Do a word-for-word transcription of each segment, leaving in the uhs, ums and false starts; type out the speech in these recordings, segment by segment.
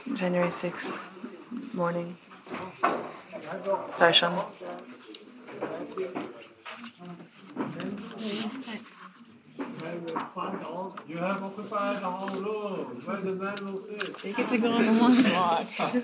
January sixth morning. Darshan. You have occupied the whole room. Where the man will sit? You get to go on the long walk.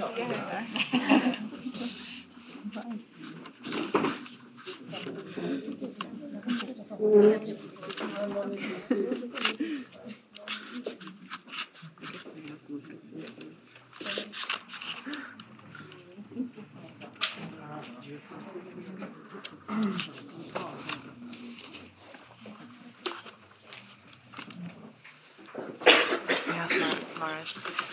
Yes, Maharaj.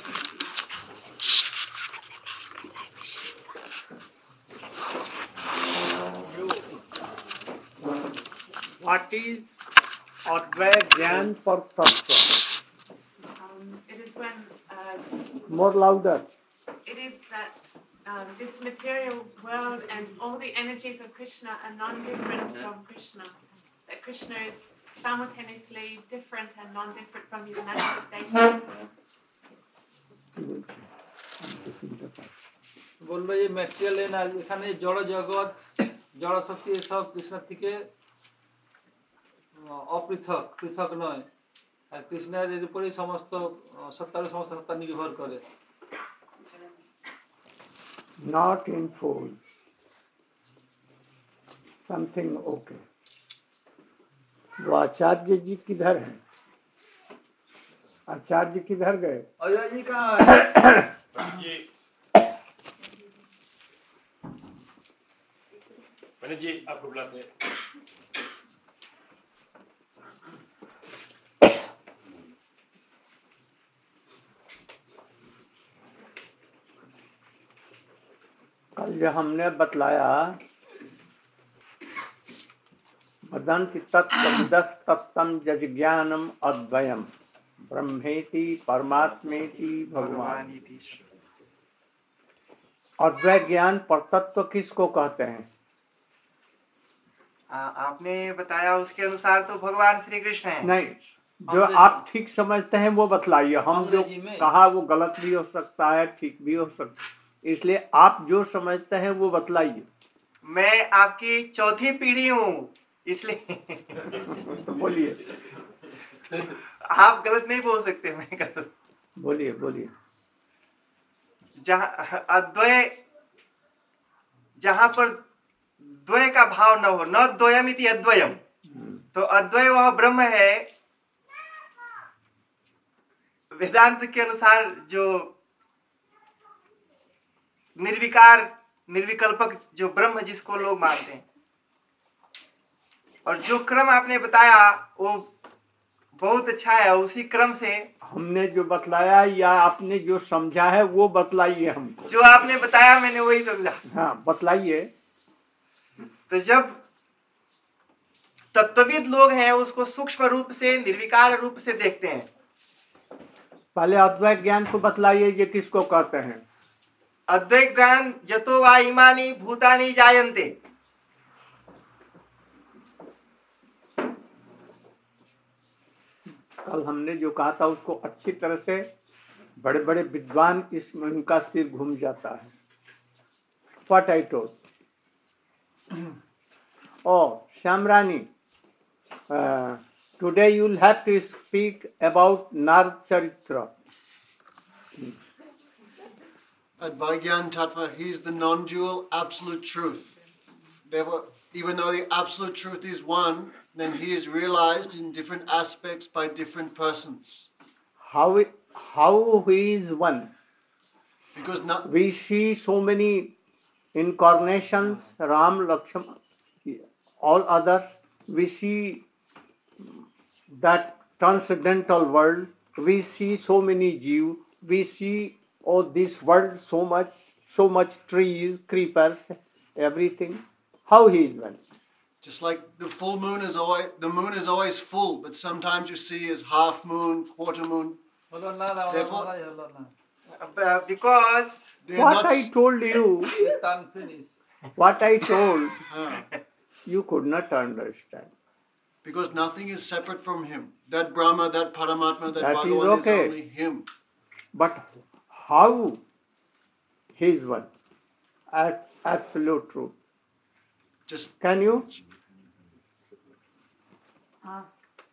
What is Advaya Gyan for Tattva? Um, it is when uh, More louder. it is that um, this material world and all the energies of Krishna are non-different from Krishna. That Krishna is simultaneously different and non-different from his manifestations. বললো যে material এখানে জড় জগৎ জড় শক্তি এসব কৃষ্ণ থেকে অপৃথক পৃথক নয় আর কৃষ্ণের এর উপরেই সমস্ত সত্তার সমস্ত সত্তা নির্ভর করে Not in full. Something okay. वो आचार्य जी किधर हैं? आचार्य किधर गए? अजय जी कहाँ है? पंडित जी आपको बुलाते हैं. कल जो हमने बतलाया वदन्ति तत्त्वविदः तत्तं जज्ञानम् अद्वयम् ब्रह्मेति परमात्मेति भगवानीति. अद्वय ज्ञान परतत्व किसको कहते हैं? आ, आपने बताया उसके अनुसार तो भगवान श्री कृष्ण है. नहीं, जो आप ठीक समझते हैं वो बतलाइए. हम जो कहा वो गलत भी हो सकता है, ठीक भी हो सकता है, इसलिए आप जो समझते हैं वो बतलाइए. मैं आपकी चौथी पीढ़ी हूँ, इसलिए तो बोलिए. आप गलत नहीं बोल सकते. मैं गलत. बोलिए बोलिए. जहाँ अद्वय, जहाँ पर द्वय का भाव न हो, न द्वयमिति अद्वयम, तो अद्वय वह ब्रह्म है. वेदांत के अनुसार जो निर्विकार निर्विकल्पक जो ब्रह्म जिसको लोग मानते हैं, और जो क्रम आपने बताया वो बहुत अच्छा है. उसी क्रम से हमने जो बतलाया या आपने जो समझा है वो बतलाइए हमको. जो आपने बताया मैंने वही समझा. हाँ बतलाइए. तो जब तत्वविद लोग हैं उसको सूक्ष्म रूप से निर्विकार रूप से देखते हैं. पहले अद्वैत ज्ञान को बतलाइए, ये किसको कहते हैं? अद्वैत ज्ञान जतो वा इमानी भूतानि जायन्ते. कल हमने जो कहा था उसको अच्छी तरह से बड़े बड़े विद्वान इसमें उनका सिर घूम जाता है. What I told. Oh, Shamrani, uh, today you will have to speak about Nar Charitra. Advaigyan Tattva, he is the non-dual absolute truth. Therefore, even though the absolute truth is one, then he is realized in different aspects by different persons. How it, how he is one? Because not, we see so many incarnations, Ram, Lakshmana, all others. We see that transcendental world. We see so many Jews. We see oh this world so much, so much trees, creepers, everything. How he is one? Just like the full moon is always, the moon is always full, but sometimes you see as half moon, quarter moon. Therefore, uh, because what I told you, what I told, uh, you could not understand. Because nothing is separate from him. That Brahma, that Paramatma, that, that Bhagavan is, okay. is only him. But how he is one, at absolute truth. Just Can you? Uh,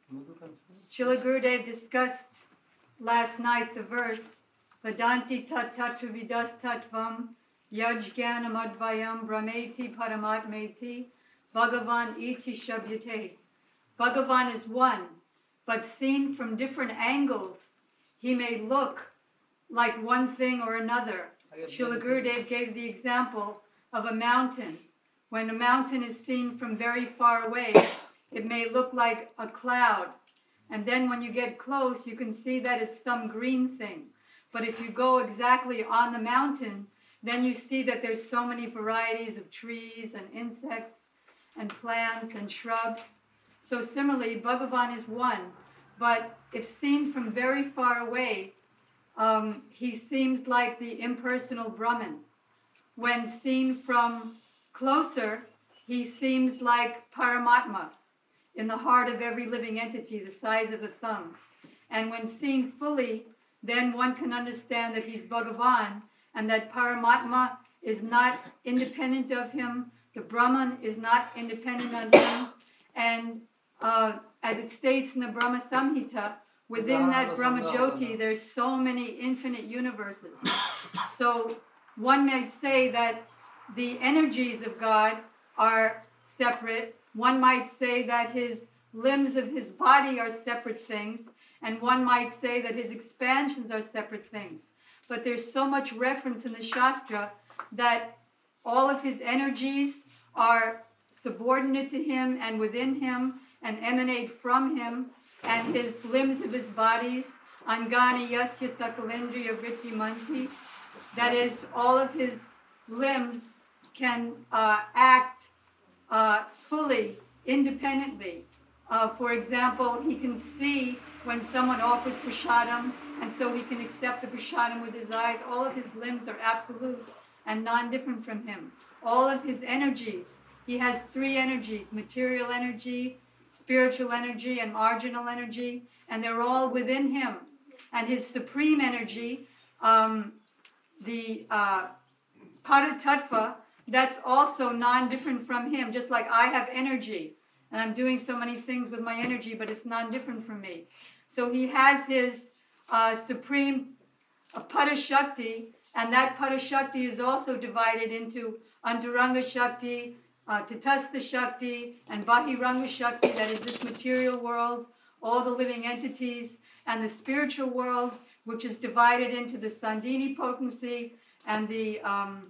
Srila Gurudev discussed last night the verse Vadanti tat tatra vidas tattvam yajganam advayam brahmeti paramatmeti Bhagavan iti shabhyate. Bhagavan is one, but seen from different angles, he may look like one thing or another. Srila Gurudev gave the example of a mountain. When a mountain is seen from very far away, it may look like a cloud. And then when you get close, you can see that it's some green thing. But if you go exactly on the mountain, then you see that there's so many varieties of trees and insects and plants and shrubs. So similarly, Bhagavan is one. But if seen from very far away, um, he seems like the impersonal Brahman. When seen from closer, he seems like Paramatma, in the heart of every living entity, the size of a thumb. And when seen fully, then one can understand that he's Bhagavan and that Paramatma is not independent of him, the Brahman is not independent of him, and uh, as it states in the Brahma Samhita, within that Brahma Jyoti, there's so many infinite universes. So one might say that the energies of God are separate. One might say that his limbs of his body are separate things, and one might say that his expansions are separate things. But there's so much reference in the Shastra that all of his energies are subordinate to him and within him and emanate from him, and his limbs of his bodies, angani yasya sakalendriya vritti manti, that is, all of his limbs can uh, act uh, fully, independently. Uh, for example, he can see when someone offers prasadam, and so he can accept the prasadam with his eyes. All of his limbs are absolute and non-different from him. All of his energies, he has three energies, material energy, spiritual energy, and marginal energy, and they're all within him. And his supreme energy, um, the uh, Paratattva, that's also non-different from him, just like I have energy, and I'm doing so many things with my energy, but it's non-different from me. So he has his uh, supreme uh, Parashakti, and that Parashakti is also divided into Antaranga Shakti, uh, Tatastha Shakti, and Bahiranga Shakti, that is this material world, all the living entities, and the spiritual world, which is divided into the Sandini potency and the um,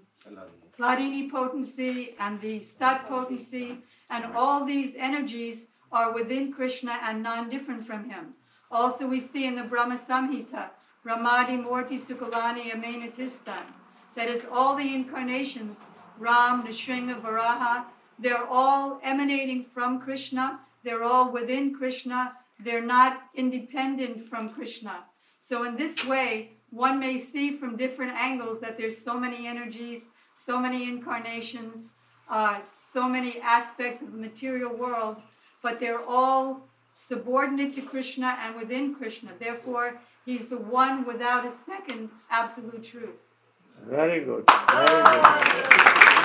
Hladini potency and the Stat potency, and all these energies are within Krishna and non-different from him. Also we see in the Brahma Samhita, Brahmadi Morti Sukalani Amenatistan, that is all the incarnations, Ram, Nrsimha, Varaha, they're all emanating from Krishna, they're all within Krishna, they're not independent from Krishna. So in this way, one may see from different angles that there's so many energies, so many incarnations, uh, so many aspects of the material world, but they're all subordinate to Krishna and within Krishna. Therefore, he's the one without a second absolute truth. Very good. Very good.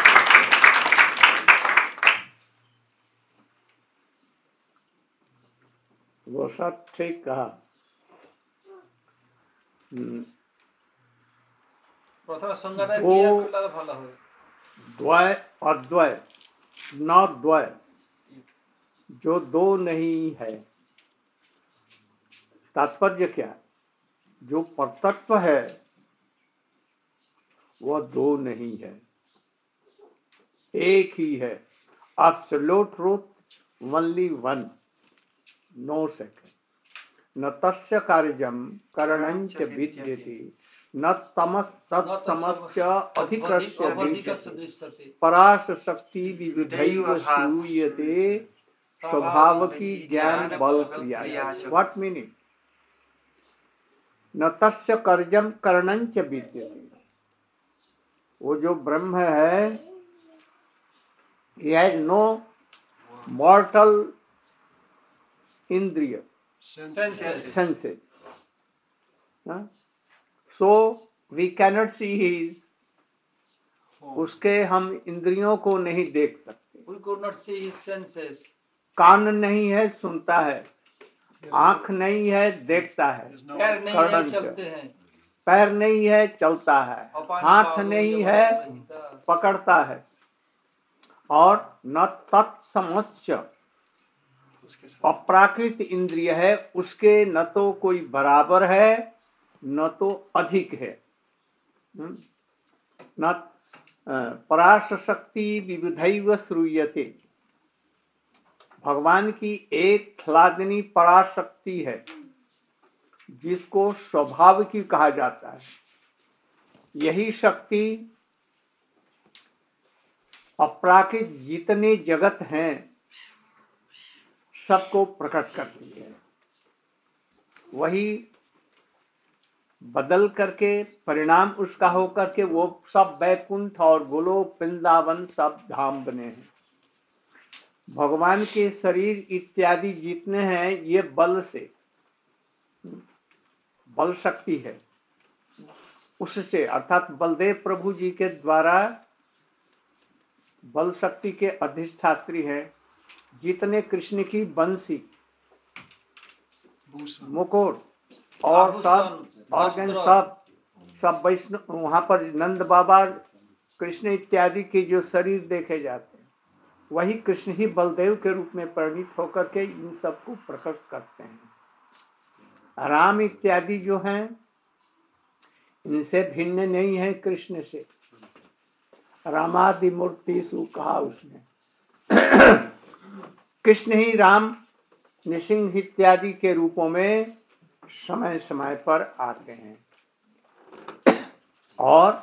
वो सब ठीक कहा. प्रथम संज्ञाटा वो clear करला ভালো হয়. द्वय अद्वय, न द्वय, जो दो नहीं है. तात्पर्य क्या? जो परतत्व है वह दो नहीं है, एक ही है. Absolute truth, only one, no second. न तस्य कार्यम करणंच विद्यते, न तमस तत्समस्य अधिकस्य दृश्यते, पराश शक्ति विविधैव श्रूयते, स्वभाव की ज्ञान बल क्रिया. What meaning? न तस्य कार्यम करणंच विद्यते, वो जो ब्रह्म है, he has no mortal indriya, senses. Huh? So we cannot see his, उसके हम इंद्रियों को नहीं देख सकते। We could not see his senses. कान नहीं है सुनता है, आंख नहीं है देखता है, पैर नहीं है कर्णच, चलते हैं, पैर नहीं है चलता है, और पानी हाथ पाओ, नहीं जब है रहता। पकड़ता है, और न तत्समश्च अप्राकृत इंद्रिय है, उसके न तो कोई बराबर है न तो अधिक है। हम्म? न पराश शक्ति विविधैव श्रूयते, भगवान की एक ख्लादिनी पराशक्ति है जिसको स्वभाव की कहा जाता है। यही शक्ति अपराकृत जितने जगत हैं सबको प्रकट करती है। वही बदल करके परिणाम उसका होकर के वो सब वैकुंठ और गोलोक वृंदावन सब धाम बने हैं। भगवान के शरीर इत्यादि जितने हैं ये बल से, बल शक्ति है, उससे अर्थात बलदेव प्रभु जी के द्वारा बल शक्ति के अधिष्ठात्री है। जितने कृष्ण की बंसी, मुकुट और सब ऑर्गन सब सब वैष्णव वहां पर नंद बाबा कृष्ण इत्यादि के जो शरीर देखे जाते हैं वही कृष्ण ही बलदेव के रूप में परिणित होकर के इन सबको प्रकट करते हैं। राम इत्यादि जो हैं इनसे भिन्न नहीं है कृष्ण से। रामादि मूर्ति सु कहा उसने। कृष्ण ही राम नृसिंह इत्यादि के रूपों में समय समय पर आते हैं और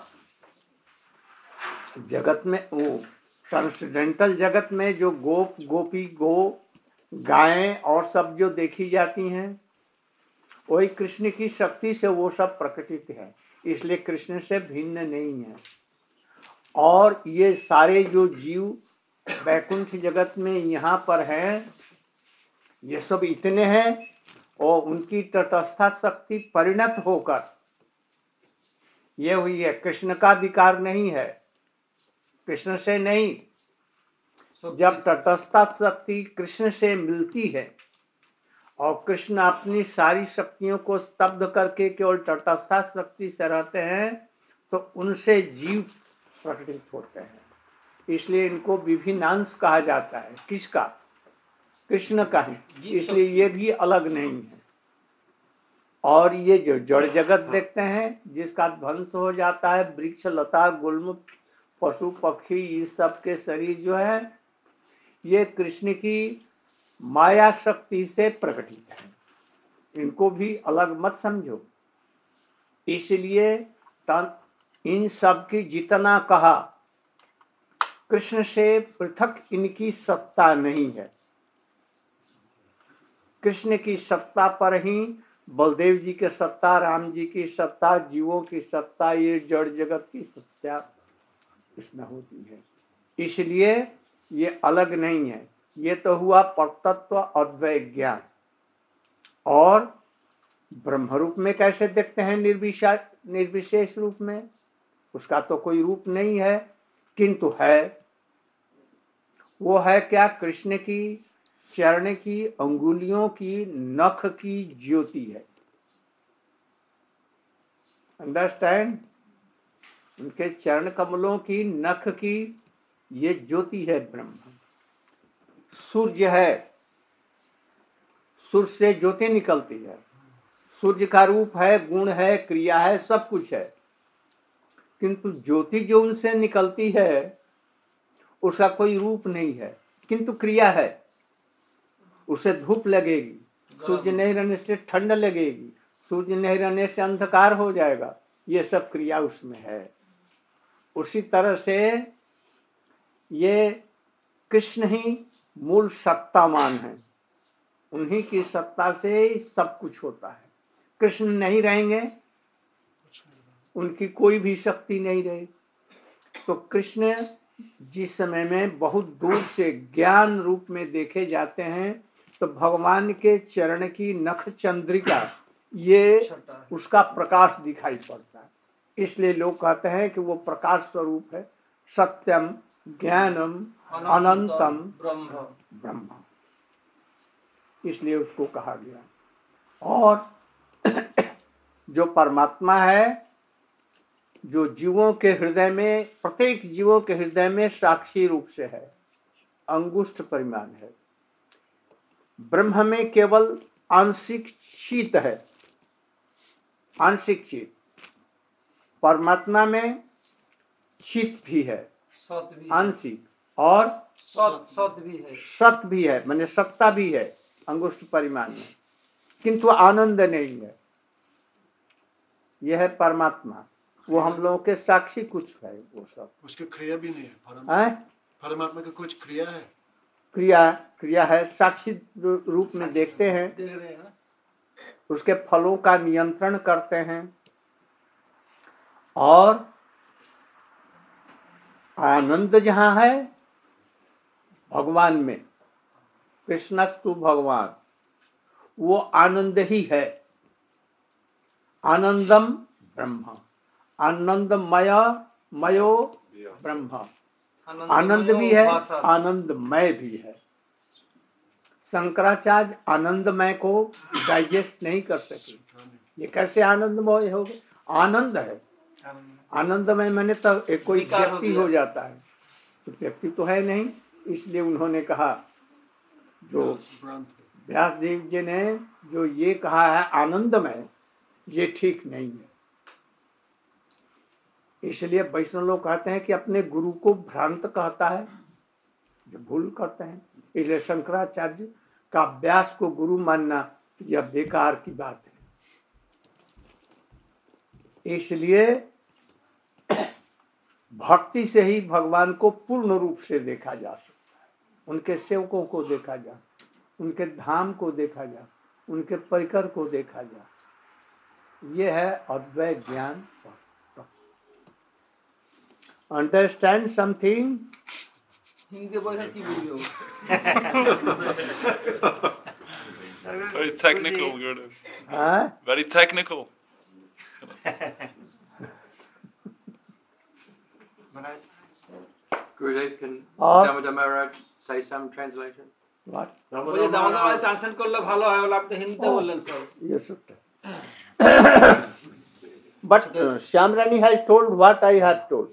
जगत में वो ट्रांसडेंटल जगत में जो गोप गोपी गो गायें और सब जो देखी जाती हैं वही कृष्ण की शक्ति से वो सब प्रकटित है, इसलिए कृष्ण से भिन्न नहीं है। और ये सारे जो जीव वैकुंठ जगत में यहाँ पर हैं ये सब इतने हैं और उनकी तटस्था शक्ति परिणत होकर ये हुई है। कृष्ण का विकार नहीं है, कृष्ण से नहीं। जब तटस्था शक्ति कृष्ण से मिलती है और कृष्ण अपनी सारी शक्तियों को स्तब्ध करके केवल तटस्था शक्ति से रहते हैं तो उनसे जीव प्रकटित होते हैं। इसलिए इनको विभिन्न अंश कहा जाता है। किसका? कृष्ण का है, इसलिए ये भी अलग नहीं है। और ये जो जड़ जगत देखते हैं जिसका ध्वंस हो जाता है, वृक्ष लता गुल्म पशु पक्षी ये सब के शरीर जो है ये कृष्ण की माया शक्ति से प्रकटित है, इनको भी अलग मत समझो। इसलिए इन सब की जितना कहा कृष्ण से पृथक इनकी सत्ता नहीं है। कृष्ण की सत्ता पर ही बलदेव जी की सत्ता, राम जी की सत्ता, जीवों की सत्ता, ये जड़ जगत की सत्ता इसमें होती है। इसलिए ये अलग नहीं है। ये तो हुआ परतत्व अद्वय ज्ञान। और ब्रह्म रूप में कैसे देखते हैं? निर्विशेष निर्विशेष रूप में। उसका तो कोई रूप नहीं है, किंतु है। वो है क्या? कृष्ण की चरण की अंगुलियों की नख की ज्योति है। अंडरस्टैंड? उनके चरण कमलों की नख की ये ज्योति है ब्रह्म। सूर्य है, सूर्य से ज्योति निकलती है। सूर्य का रूप है, गुण है, क्रिया है, सब कुछ है, किंतु ज्योति जो उनसे निकलती है उसका कोई रूप नहीं है, किंतु क्रिया है। उसे धूप लगेगी, सूर्य नहीं रहने से ठंड लगेगी, सूर्य नहीं रहने से अंधकार हो जाएगा, ये सब क्रिया उसमें है। उसी तरह से ये कृष्ण ही मूल सत्तामान है, उन्हीं की सत्ता से सब कुछ होता है। कृष्ण नहीं रहेंगे, उनकी कोई भी शक्ति नहीं रहेगी। तो कृष्ण जिस समय में बहुत दूर से ज्ञान रूप में देखे जाते हैं तो भगवान के चरण की नख चंद्रिका ये उसका प्रकाश दिखाई पड़ता है। इसलिए लोग कहते हैं कि वो प्रकाश स्वरूप है, सत्यम ज्ञानम अनंतम ब्रह्म। ब्रह्म, इसलिए उसको कहा गया। और जो परमात्मा है, जो जीवों के हृदय में, प्रत्येक जीवों के हृदय में साक्षी रूप से है, अंगुष्ठ परिमाण है। ब्रह्म में केवल आंशिक शीत है, आंशिक शीत। परमात्मा में शीत भी है, सत भी है। आंशिक, और सत सत भी है, सत भी है, माने सत्ता भी है अंगुष्ठ परिमाण में, किंतु आनंद नहीं है। यह है परमात्मा, वो हम लोगों के साक्षी कुछ है, वो सब। उसकी क्रिया भी नहीं है। परम- है परमात्मा की कुछ क्रिया है। क्रिया क्रिया है, साक्षी रूप में देखते हैं, देख रहे हैं। उसके फलों का नियंत्रण करते हैं, और आनंद जहां है भगवान में, कृष्णस्तु भगवान, वो आनंद ही है। आनंदम ब्रह्म, आनंदमय मयो ब्रह्म, आनंद भी है, आनंदमय भी है। शंकराचार्य आनंदमय को डाइजेस्ट नहीं कर सके। ये कैसे आनंदमय हो गए? आनंद है, आनंदमय मैंने तो एक कोई व्यक्ति हो जाता है, तो व्यक्ति तो है नहीं। इसलिए उन्होंने कहा, जो व्यास देव जी ने जो ये कहा है आनंदमय, ये ठीक नहीं है। इसलिए वैष्णव लोग कहते हैं कि अपने गुरु को भ्रांत कहता है, जो भूल करते हैं। इसलिए शंकराचार्य का व्यास को गुरु मानना यह बेकार की बात है। इसलिए भक्ति से ही भगवान को पूर्ण रूप से देखा जा सकता है, उनके सेवकों को देखा जा सकता है, उनके धाम को देखा जा सकता है, उनके परिकर को देखा जा सकता है। यह है अद्वैत ज्ञान। Understand something? हिंदी बोलना की बोलियो। Very technical, Guru. हाँ? Very technical. Gurudev, can और Damodar Maharaj say some translation? what? बोले दामोदर ट्रांसलेट करले ভালো হয়, বলে আপনি হিন্দিতে বললেন sir. Yes, sir. But uh, Shyamrani has told what I had told.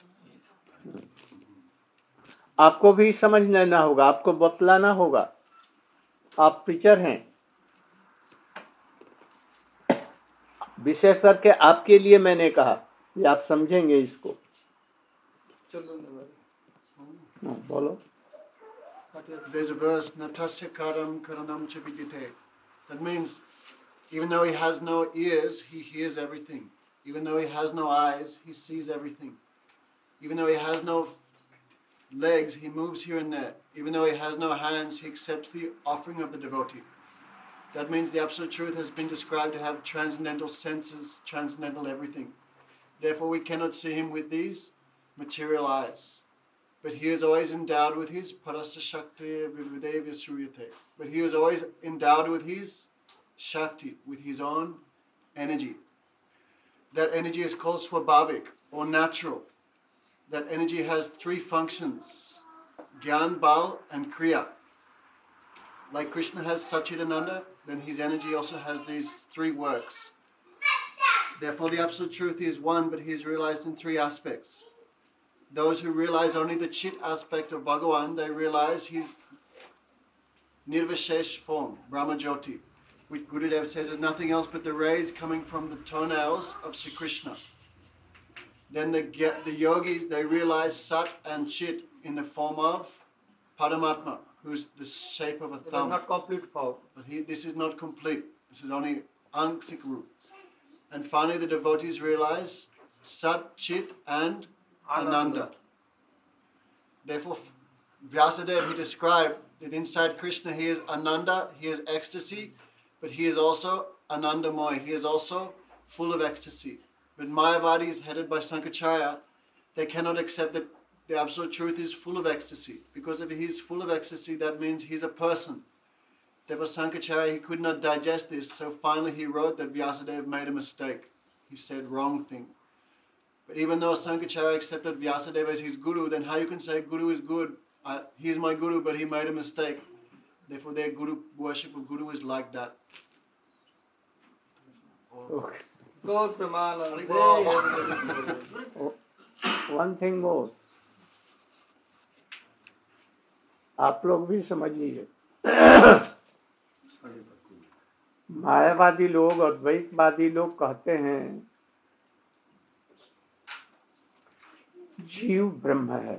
आपको भी समझ लेना होगा, आपको बतलाना होगा, आप प्रीचर हैं। विशेष करके आपके लिए मैंने कहा कि आप समझेंगे इसको। हाँ, बोलो। There's a verse, Natasya karam karanam cha vidite. That means, even though he has no ears, he hears everything. Even though he has no eyes, he sees everything. Even though he has no legs, he moves here and there. Even though he has no hands, he accepts the offering of the devotee. That means the Absolute Truth has been described to have transcendental senses, transcendental everything. Therefore, we cannot see him with these material eyes. But he is always endowed with his parasa shakti vividevya suryate. But he is always endowed with his shakti, with his own energy. That energy is called swabhavik, or natural. That energy has three functions, Gyan, Bal and Kriya. Like Krishna has Satchidananda, then his energy also has these three works. Therefore the Absolute Truth is one, but he is realized in three aspects. Those who realize only the Chit aspect of Bhagavan, they realize his Nirvashesh form, Brahma Jyoti, which Gurudev says is nothing else but the rays coming from the toenails of Sri Krishna. Then the, the yogis, they realize Sat and Chit in the form of Paramatma, who's the shape of a It is thumb. not complete form. But he, this is not complete. This is only Anksik Roop. And finally the devotees realize Sat, Chit and Ananda. Therefore, Vyasadeva, he described that inside Krishna he is Ananda, he is ecstasy, but he is also Anandamoy, he is also full of ecstasy. But Mayavadis, headed by Sankaracharya, they cannot accept that the Absolute Truth is full of ecstasy. Because if he is full of ecstasy, that means he's a person. Therefore Sankaracharya, he could not digest this, so finally he wrote that Vyasadeva made a mistake. He said wrong thing. But even though Sankacharya accepted Vyasadeva as his guru, then how you can say guru is good? Uh, he is my guru, but he made a mistake. Therefore, their guru worship of guru is like that. Okay. गौर प्रमानंदे one thing more, आप लोग भी समझ लीजिए। मायावादी लोग और द्वैतवादी लोग कहते हैं जीव ब्रह्म है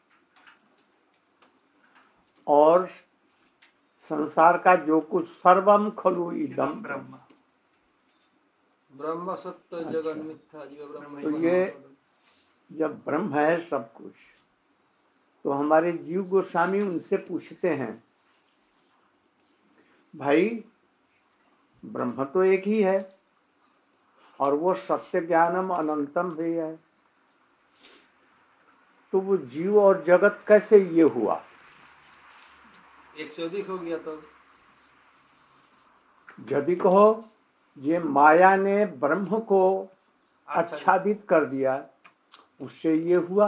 और संसार का जो कुछ सर्वम खलु इदम ब्रह्म। ब्रह्म सत्य जगत मिथ्या जीव ब्रह्म। तो ये जब ब्रह्म है सब कुछ, तो हमारे जीव गोस्वामी उनसे पूछते हैं, भाई ब्रह्म तो एक ही है और वो सत्य ज्ञानम अनंतम भी है, तो वो जीव और जगत कैसे ये हुआ? एक से अधिक हो गया तो यदि कहो ये माया ने ब्रह्म को आच्छादित कर दिया, उससे ये हुआ,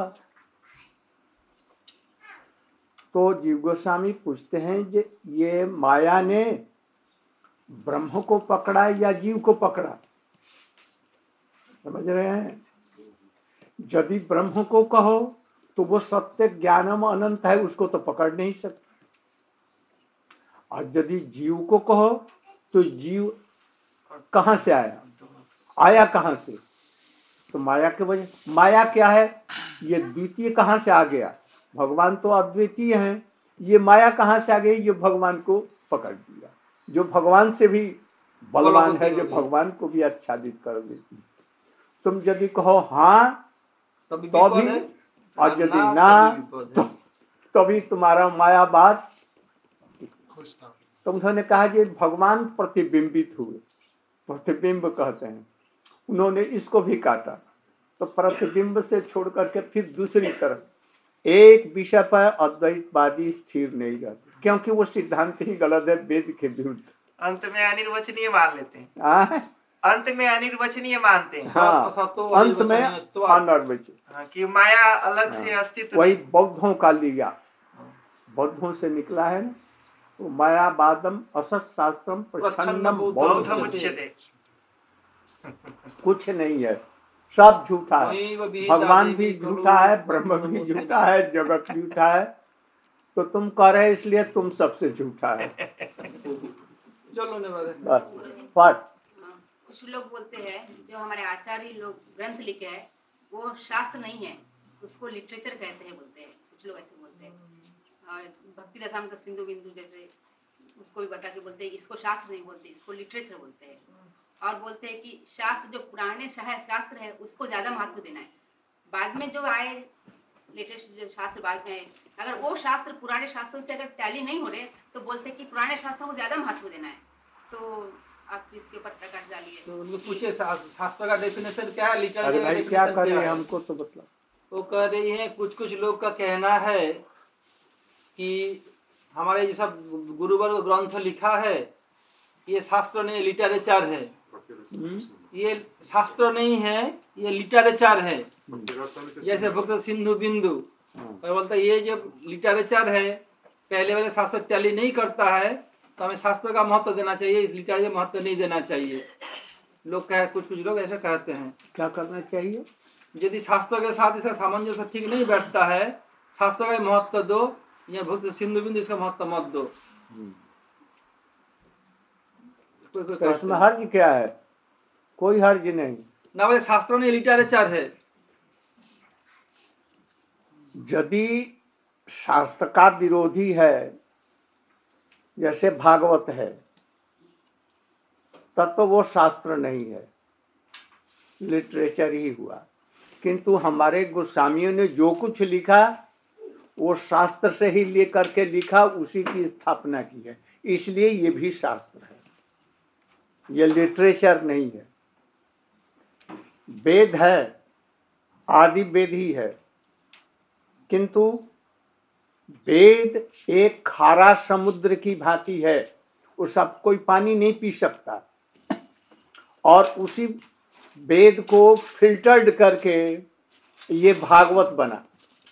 तो जीव गोस्वामी पूछते हैं जे ये माया ने ब्रह्म को पकड़ा या जीव को पकड़ा? समझ रहे हैं? यदि ब्रह्म को कहो तो वो सत्य ज्ञानम अनंत है, उसको तो पकड़ नहीं सकते, और यदि जीव को कहो तो जीव कहां से आया, आया कहां से? तो माया के वजह। माया क्या है? ये द्वितीय कहां से आ गया? भगवान तो अद्वितीय हैं, ये माया कहां से आ गई? ये भगवान को पकड़ दिया, जो भगवान से भी बलवान है, जो भगवान को भी आच्छादित कर देती। तुम यदि कहो हाँ तो भी, और यदि ना तो तभी तुम्हारा मायावाद। तो उन्होंने कहा कि भगवान प्रतिबिंबित हुए, प्रतिबिंब कहते हैं, उन्होंने इसको भी काटा, तो प्रतिबिंब से छोड़ करके फिर दूसरी तरफ एक विषय पर अद्वैतवादी स्थिर नहीं रहते, क्योंकि वो सिद्धांत ही गलत है, वेद के विरुद्ध। अंत में अनिर्वचनीय मान लेते हैं। आ? अंत में अनिर्वचनीय मानते हैं। हाँ, अंत में अनिर्वचनीय, हाँ, कि माया अलग से अस्तित्व। वही बौद्धों का लिया, बौद्धों से निकला है ना, तो मायावादम असत शास्त्रम प्रच्छन्नम बौद्धम उच्यते। कुछ नहीं है, सब झूठा है, भगवान भी झूठा है, ब्रह्म भी झूठा है, जगत झूठा है, तो तुम कह रहे इसलिए तुम सबसे झूठा है। चलो ने बस कुछ लोग बोलते हैं जो हमारे आचार्य लोग ग्रंथ लिखे हैं वो शास्त्र नहीं है, उसको लिटरेचर कहते हैं, बोलते हैं कुछ लोग ऐसे बोलते हैं। और भक्ति रसायन का सिंधु बिंदु जैसे उसको भी बता के बोलते हैं इसको शास्त्र नहीं बोलते, इसको लिटरेचर बोलते हैं। और बोलते हैं कि शास्त्र जो पुराने शास्त्र है उसको ज्यादा महत्व देना है, बाद में जो आए लेटेस्ट जो शास्त्र बाद में आए, अगर वो शास्त्र पुराने शास्त्रों से अगर टैली नहीं हो रहे तो बोलते हैं कि पुराने शास्त्रों को ज्यादा महत्व देना है। तो आप इसके ऊपर प्रकाश डालिए। तो उनको पूछे शास्त्र का डेफिनेशन क्या है, लिटरेचर का डेफिनेशन क्या करें, हमको तो बतला। वो कह रही है कुछ कुछ लोग का कहना है कि हमारे ये सब गुरुवर्ग ग्रंथ लिखा है, ये शास्त्र नहीं लिटरेचर है, ये शास्त्र नहीं है, ये लिटरेचर है। जैसे भक्त सिंधु बिंदु बोलता है ये जो लिटरेचर है, पहले वाले शास्त्र टैली नहीं करता है, तो हमें शास्त्र का महत्व देना चाहिए, इस लिटरेचर का महत्व नहीं देना चाहिए। लोग कह कुछ कुछ लोग ऐसे कहते हैं। क्या करना चाहिए? यदि शास्त्र के साथ इसका सामंजस्य ठीक नहीं बैठता है, शास्त्र का महत्व दो, या भक्त सिंधु बिंदु इसका महत्व मत दो। तो इसमें हर्ज क्या है? कोई हर्ज नहीं ना, वे शास्त्रों ने लिटरेचर है। यदि शास्त्र का विरोधी है, जैसे भागवत है, तब तो वो शास्त्र नहीं है, लिटरेचर ही हुआ। किंतु हमारे गोस्वामियों ने जो कुछ लिखा वो शास्त्र से ही लेकर के लिखा, उसी की स्थापना की है, इसलिए ये भी शास्त्र है, ये लिटरेचर नहीं है। वेद है, आदि वेद ही है, किंतु वेद एक खारा समुद्र की भांति है, वो सब कोई पानी नहीं पी सकता, और उसी वेद को फिल्टर्ड करके ये भागवत बना।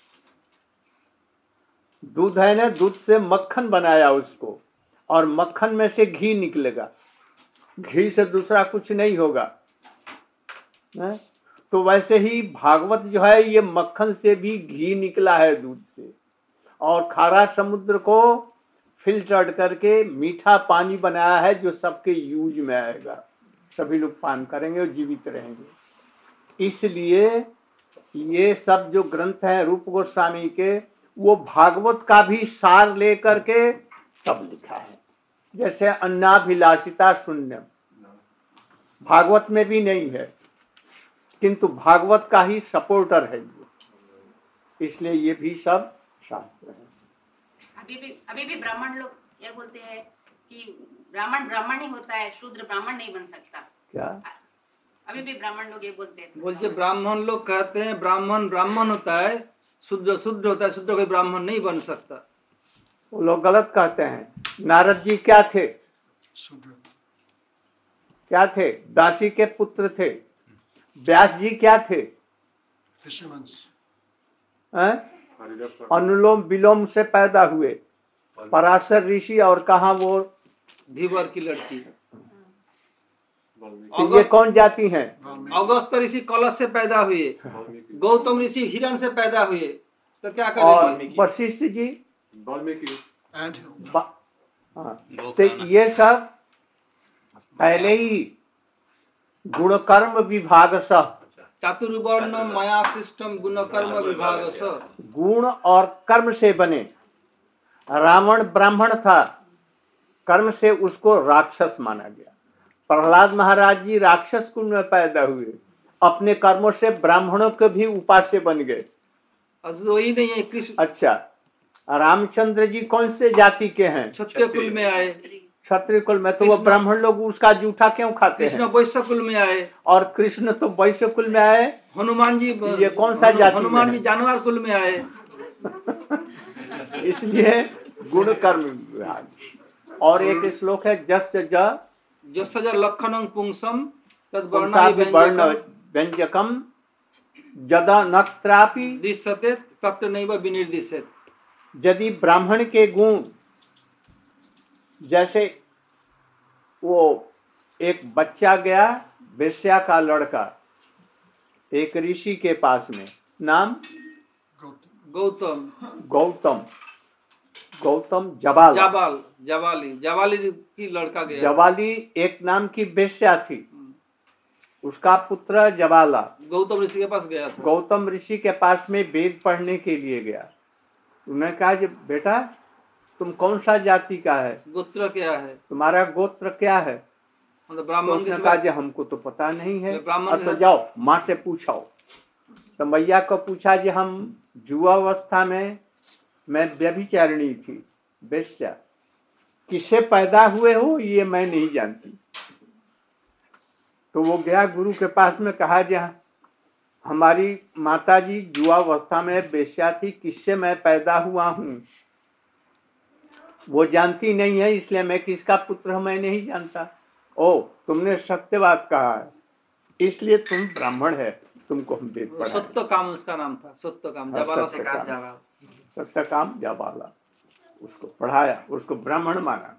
दूध है ना, दूध से मक्खन बनाया उसको, और मक्खन में से घी निकलेगा, घी से दूसरा कुछ नहीं होगा। है? तो वैसे ही भागवत जो है ये मक्खन से भी घी निकला है, दूध से, और खारा समुद्र को फिल्टर्ड करके मीठा पानी बनाया है जो सबके यूज में आएगा, सभी लोग पान करेंगे और जीवित रहेंगे। इसलिए ये सब जो ग्रंथ हैं रूप गोस्वामी के, वो भागवत का भी सार लेकर के तब लिखा है। जैसे अन्नाभिलाषिता शून्यम भागवत में भी नहीं है, किंतु भागवत का ही सपोर्टर है ये, इसलिए ये भी सब शास्त्र है। अभी भी अभी भी ब्राह्मण लोग ये बोलते हैं कि ब्राह्मण ब्राह्मण ही होता है, शूद्र ब्राह्मण नहीं बन सकता। क्या अभी भी ब्राह्मण लोग ये बोलते हैं। बोलते ब्राह्मण लोग कहते हैं ब्राह्मण ब्राह्मण होता है, शुद्ध शुद्ध होता है, शुद्ध कोई ब्राह्मण नहीं बन सकता। वो लोग गलत कहते हैं। नारद जी क्या थे? क्या थे? दासी के पुत्र थे। व्यास जी क्या थे? अनुलोम विलोम से पैदा हुए पराशर ऋषि, और कहा वो धीवर की लड़की। तो ये कौन जाति है? अगस्त ऋषि कलश से पैदा हुए, गौतम ऋषि हिरण से पैदा हुए, तो क्या और करेंगे? वशिष्ठ जी, वाल्मीकि, तो ये सब पहले ही गुण कर्म विभाग स चातुर्वर्ण माया सिस्टम गुण कर्म विभाग स, गुण और कर्म से बने। रावण ब्राह्मण था, कर्म से उसको राक्षस माना गया। प्रहलाद महाराज जी राक्षस कुल में पैदा हुए, अपने कर्मों से ब्राह्मणों के भी उपास्य बन गए। वही नहीं है कृष्ण। अच्छा, रामचंद्र जी कौन से जाति के हैं? क्षत्रिय कुल में आए। क्षत्रिय कुल में, तो वो ब्राह्मण लोग उसका जूठा क्यों खाते हैं? कृष्ण वैश्य कुल में आए। और कृष्ण तो वैश्य कुल में आए। हनुमान जी ये कौन सा जाति? हनुमान जी जानवर कुल में आए। इसलिए गुण कर्म विभाग। और एक श्लोक है जस ज जस ज लक्षणं पुंसम तद वर्ण व्यंजकम जदा नत्रापि दृश्यते तत्र नैव विनिर्दिश्यते। यदि ब्राह्मण के गुण, जैसे वो एक बच्चा गया वेश्या का लड़का एक ऋषि के पास में, नाम गौतम गौतम गौतम जबाल जबाल जबाली जबाली की लड़का गया। जबाली एक नाम की वेश्या थी, उसका पुत्र जबाला गौतम ऋषि के पास गया था। गौतम ऋषि के पास में वेद पढ़ने के लिए गया। उन्होंने कहा कि बेटा तुम कौन सा जाति का है? गोत्र क्या है? तुम्हारा गोत्र क्या है? मतलब ब्राह्मण। उसने कहा कि हमको तो पता नहीं है। ब्राह्मण। तो जाओ माँ से पूछो। तो मैया को पूछा कि हम युवावस्था में मैं व्यभिचारिणी थी, वेश्या, किससे पैदा हुए हो ये मैं नहीं जानती। तो वो गया गुरु के पास में, कहा कि हमारी माताजी युवावस्था में वेश्या थी, किससे मैं पैदा हुआ हूँ वो जानती नहीं है, इसलिए मैं किसका पुत्र हूं मैं नहीं जानता। ओ तुमने सत्य बात कहा है, इसलिए तुम ब्राह्मण है, तुमको हम वेद पढ़ाएं। सत्य काम उसका नाम था, सत्य काम जबाला से काम सत्य काम जबाला, उसको पढ़ाया, उसको ब्राह्मण माना।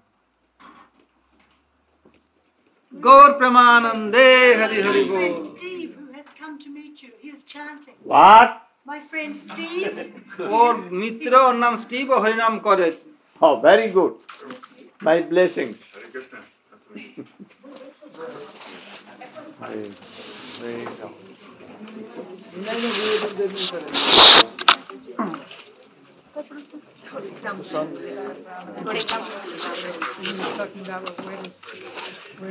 गौर प्रेमानंदे हरि हरि बोल। What? My friend Steve. और मित्र और नाम स्टीव और हरिनाम करे। Oh, very good. My blessings. Hare Krishna. थोड़े कम